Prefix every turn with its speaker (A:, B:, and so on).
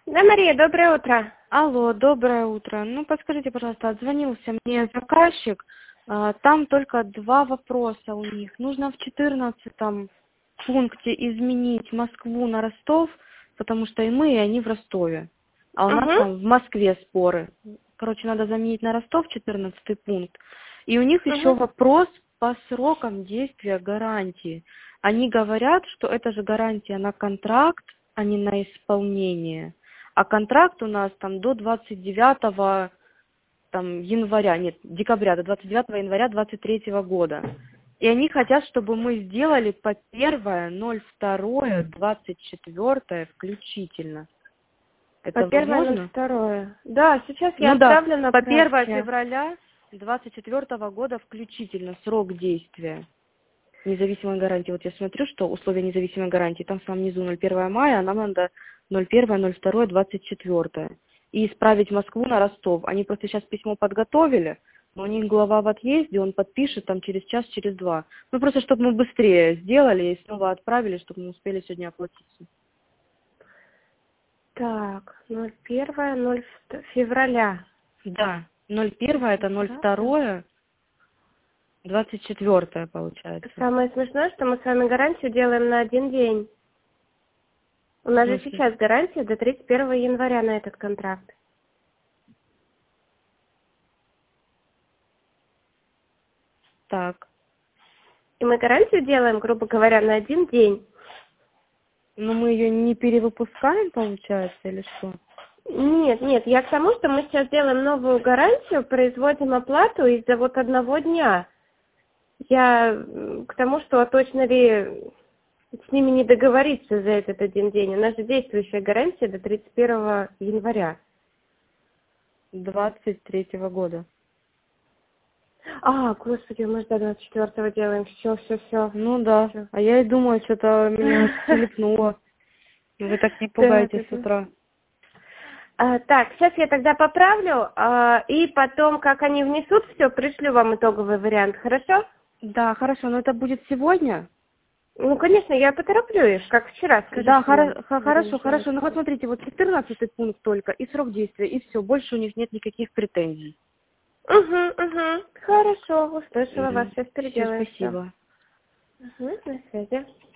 A: Да, Мария, доброе утро.
B: Алло, доброе утро. Ну, подскажите, пожалуйста, отзвонился мне заказчик, там только два вопроса у них. Нужно в 14 пункте изменить Москву на Ростов, потому что и мы, и они в Ростове. А у нас
A: Угу,
B: там в Москве споры. Короче, надо заменить на Ростов 14 пункт. И у них еще
A: угу.
B: вопрос по срокам действия гарантии. Они говорят, что это же гарантия на контракт, а не на исполнение. А контракт у нас там до 29 января, нет, декабря, до 29 января 23 года. И они хотят, чтобы мы сделали по 1.02.24 включительно.
A: По
B: Это
A: первое, ноль
B: возможно?
A: второе. Да, сейчас я
B: Ну да,
A: отправлю на
B: по 1
A: правке.
B: февраля 24 года включительно срок действия независимой гарантии. Вот я смотрю, что условия независимой гарантии, там в самом низу 01 мая, а нам надо 01.02.24. И исправить Москву на Ростов. Они просто сейчас письмо подготовили, но у них глава в отъезде, он подпишет там через час, через два. Ну просто, чтобы мы быстрее сделали и снова отправили, чтобы мы успели сегодня оплатиться.
A: Так, 01
B: Да, 01 это
A: февраля.
B: 02 24 получается.
A: Самое смешное, что мы с вами гарантию делаем на один день. У
B: В
A: нас же
B: смысле?
A: сейчас гарантия до 31 января на этот контракт.
B: Так.
A: И мы гарантию делаем, грубо говоря, на один день.
B: Но мы ее не перевыпускаем, получается, или что?
A: Нет, нет, я к тому, что мы сейчас делаем новую гарантию, производим оплату из-за вот одного дня. Я к тому, что точно ли с ними не договориться за этот один день. У нас же действующая гарантия до 31 января.
B: 23 года.
A: А, господи, мы же до 24 делаем. Все.
B: Ну да. А я и думаю, что-то меня аж телепнуло. Вы так не
A: Да.
B: пугаете с утра.
A: Так, сейчас я тогда поправлю, и потом, как они внесут все, пришлю вам итоговый вариант, хорошо?
B: Да, хорошо, но это будет сегодня?
A: Ну, конечно, я потороплю их, как вчера,
B: Да,
A: скажите нам время
B: хорошо, хорошо. Ну вот
A: сделать.
B: смотрите, вот 14 пункт только и срок действия, и все. Больше у них нет никаких претензий.
A: Угу. Хорошо, услышала вас, сейчас
B: Все,
A: переделаем все.
B: спасибо.
A: Угу, на связи.